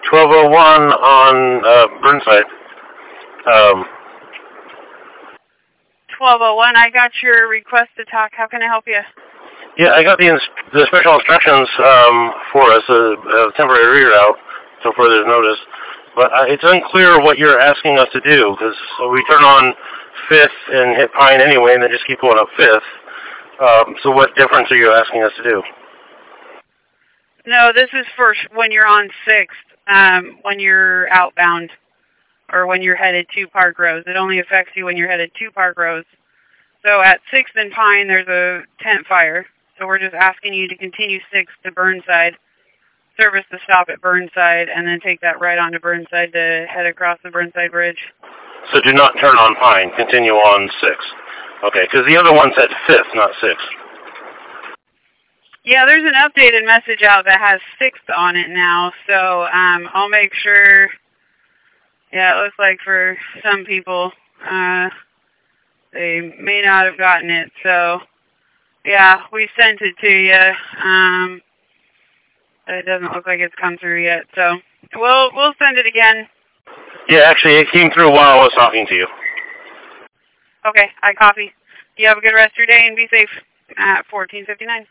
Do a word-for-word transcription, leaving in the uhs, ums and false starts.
twelve oh one on uh, Burnside. Um, twelve oh one, I got your request to talk. How can I help you? yeah, I got the ins- the special instructions um, for us, a, a temporary reroute, so further notice. But uh, it's unclear what you're asking us to do, because we turn on fifth and hit Pine anyway, and then just keep going up fifth. Um, so what difference are you asking us to do? No, this is for when you're on sixth, um, when you're outbound, or when you're headed to Park Rose. It only affects you when you're headed to Park Rose. So at sixth and Pine, there's a tent fire. So we're just asking you to continue sixth to Burnside, service the stop at Burnside, and then take that right onto Burnside to head across the Burnside Bridge. So do not turn on Pine. Continue on sixth. Okay, because the other one said fifth, not sixth. Yeah, there's an updated message out that has sixth on it now, so um, I'll make sure. Yeah, it looks like for some people, uh, they may not have gotten it, so yeah, we sent it to you. Um, it doesn't look like it's come through yet, so we'll we'll send it again. Yeah, actually, it came through while I was talking to you. Okay, I copy. You have a good rest of your day and be safe at fourteen fifty-nine.